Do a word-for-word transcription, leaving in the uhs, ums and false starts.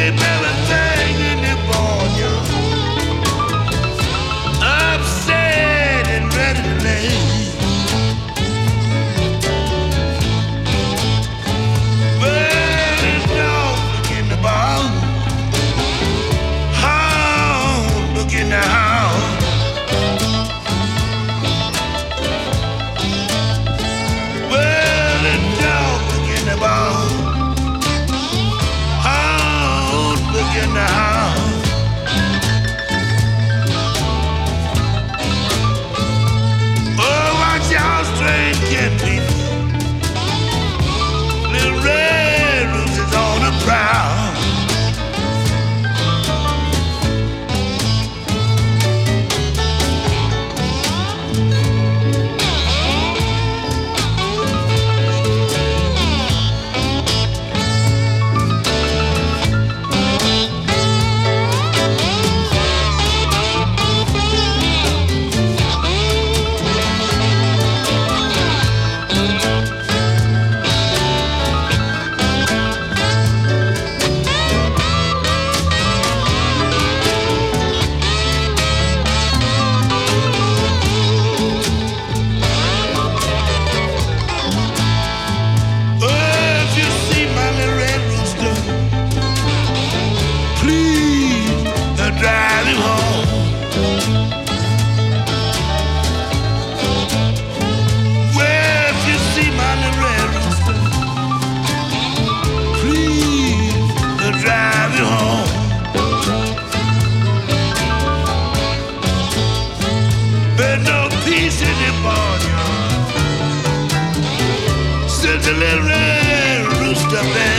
keep everything in the barnyard upset and ready to lay. Well, the dog look in the barn, hound look in the house. Well, the dog look in the barn, hound look in the house. Oh, watch out, strange cat people. Little red roses on the prowl. Drive him home. Well, if you see my little red rooster, please uh, drive him home. There's no peace in the barnyard since the little red rooster been